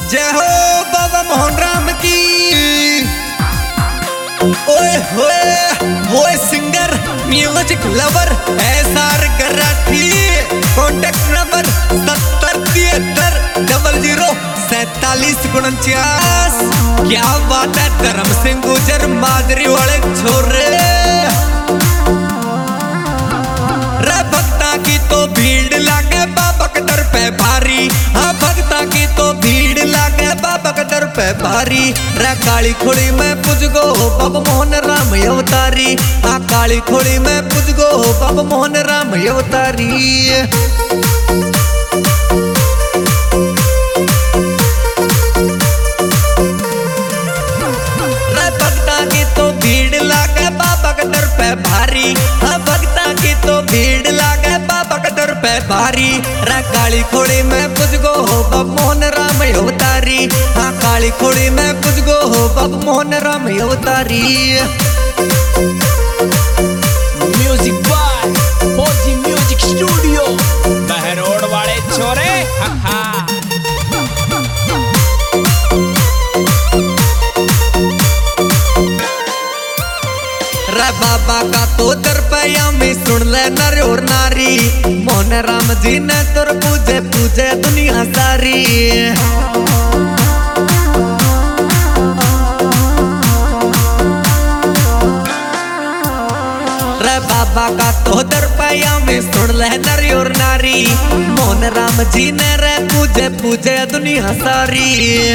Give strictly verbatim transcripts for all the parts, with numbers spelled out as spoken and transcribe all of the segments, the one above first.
जय हो बाबा मोहन राम की। ओए होए वो singer music lover S R Garathi. Contact number सत्तर तिहत्तर डबल जीरो सैतालीस उनचास। क्या बात है धर्म सिंह गुजर माजरी वाले छोरे। रे भक्ता की तो भीड़ लागे बाबा के दर पे भारी। हाँ भक्ता की तो भीड़ लागे बाबा के दर पे भारी। रे काली खोड़ी में पुजगो बाबा मोहन राम अवतारी। हाँ काली खोड़ी में पुजगो बाबा मोहन राम अवतारी। रे भक्ता की तो भीड़ लागे बाबा के दर पे भारी। हाँ भक्ता की तो भीड़ लागे बाबा के दर पे भारी। रे काली खोड़ी में पुजगो बाबा मोहन राम अवतारी। हाँ काली खोड़ी में पुजगो बाबा Mohan Ram Avatari. Music by Fauji music studio Behror वाले छोरे। हा हा रे बाबा का तो दरपया में सुन ले नर और नारी। मोहन राम जी ने तुर पूजे पूजे दुनिया सारी। रे बाबा का तो दरपया में सुन ले नर और नारी। मोहन राम जी ने रे पूजे पूजे दुनिया सारी।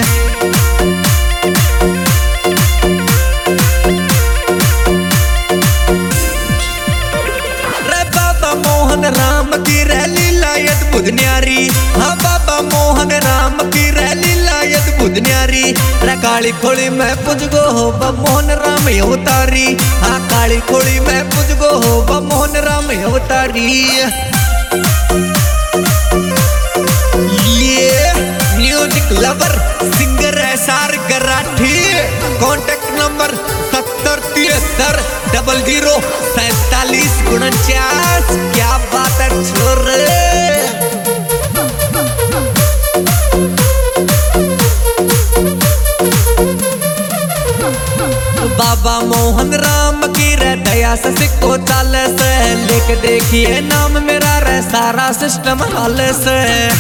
मोहन राम की रैली लायत बुध न्यारी। हाँ बाबा मोहन राम की रैली लायत बुध न्यारी। रे काली खोड़ी में पुजगो हो बा मोहन राम अवतारी। हाँ काली खोड़ी में पुजगो हो बा मोहन राम अवतारी। ये music lover singer S R Garathi. Contact number सत्तर तिहत्तर डबल जीरो सैतालीस उनचास। क्या बात है छोरे। बाबा मोहन राम की रे दया से सिक्को चाले से। लिख देखिए नाम मेरा रे सारा सिस्टम हाल से।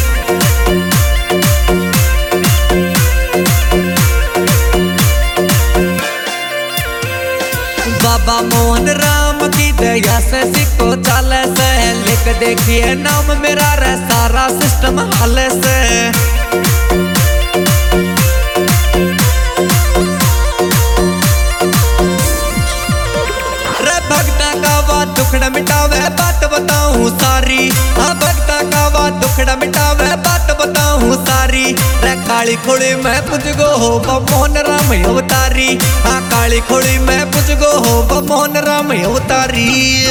बाबा मोहन राम की दया से सिक्को चाले से। लिख देखिए नाम मेरा रे सारा सिस्टम हाल से। रे भक्ता का वा दुखड़ा मिटावे बात बताऊं सारी। हाँ भक्ता का वा दुखड़ा मिटावे बात बताऊं सारी। रे काली खोड़ी में पुजगो हो बा मोहन राम अवतारी। हाँ काली खोड़ी में पुजगो हो बा Mohan Ram Avatari.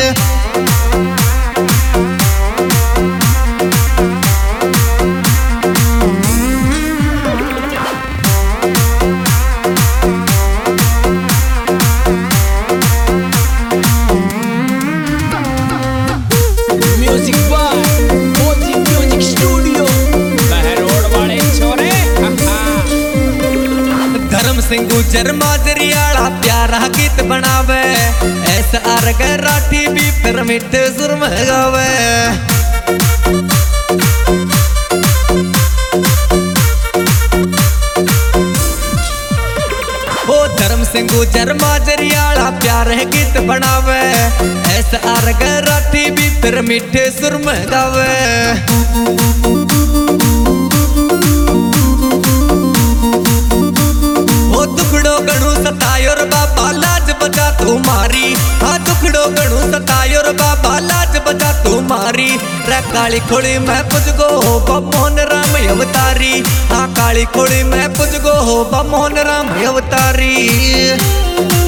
Music by Fauji music studio Behror वाले छोरे। हा हा धर्म सिंह गुजर माजरी आला प्यारा गीत बनावे। एसआर गराठी भी फिर मिठे सुर में गावे। ओ धर्म सिंह गुजर माजरी आला प्यारे गीत बनावे। एसआर गराठी भी फिर मिठे सुर में गावे। ओ दुखड़ो गणु सतायोर बाबा लाज बजा तुम्हारी। हाँ दुखड़ो गणु सतायोर बाबा लाज बजा तुम्हारी। रे काली खोड़ी में पुजगो हो बा मोहन राम अवतारी। हाँ काली खोड़ी में पुजगो हो बा मोहन राम अवतारी।